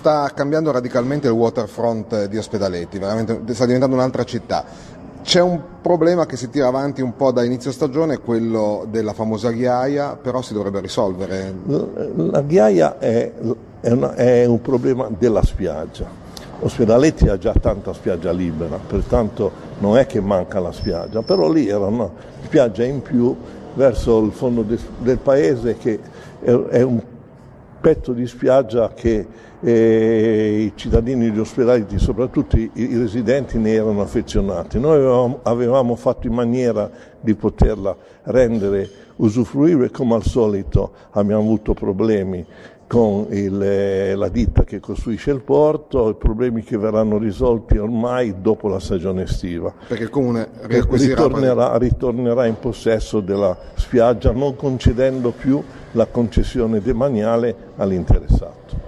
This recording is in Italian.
sta cambiando radicalmente il waterfront di Ospedaletti, veramente sta diventando un'altra città. C'è un problema che si tira avanti un po' da inizio stagione, quello della famosa ghiaia, però si dovrebbe risolvere. La ghiaia è un problema della spiaggia. Ospedaletti ha già tanta spiaggia libera, pertanto non è che manca la spiaggia, però lì era una spiaggia in più verso il fondo del paese, che è un pezzo di spiaggia che i cittadini di Ospedaletti, soprattutto i residenti, ne erano affezionati. Noi avevamo fatto in maniera di poterla rendere usufruibile, come al solito abbiamo avuto problemi con la ditta che costruisce il porto, i problemi che verranno risolti ormai dopo la stagione estiva. Perché il Comune ritornerà in possesso della spiaggia, non concedendo più la concessione demaniale all'interessato.